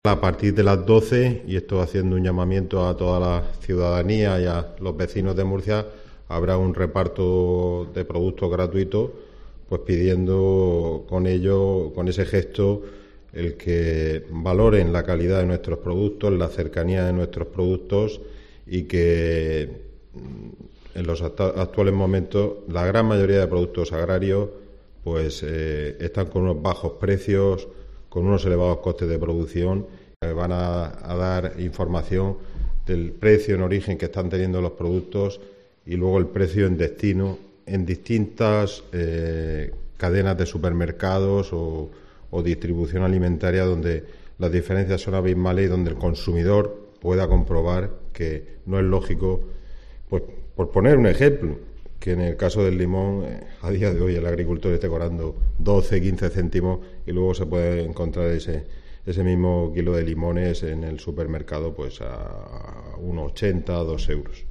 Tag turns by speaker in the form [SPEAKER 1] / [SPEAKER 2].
[SPEAKER 1] A partir de las 12, y esto haciendo un llamamiento a toda la ciudadanía y a los vecinos de Murcia, habrá un reparto de productos gratuitos, pues pidiendo con ello, con ese gesto, el que valoren la calidad de nuestros productos, la cercanía de nuestros productos y que en los actuales momentos la gran mayoría de productos agrarios pues están con unos bajos precios, con unos elevados costes de producción. Van a dar información del precio en origen que están teniendo los productos y luego el precio en destino en distintas cadenas de supermercados o distribución alimentaria, donde las diferencias son abismales y donde el consumidor pueda comprobar que no es lógico, pues por poner un ejemplo, que en el caso del limón, a día de hoy el agricultor esté cobrando 12, 15 céntimos y luego se puede encontrar ese mismo kilo de limones en el supermercado pues a 1,80, 2 euros.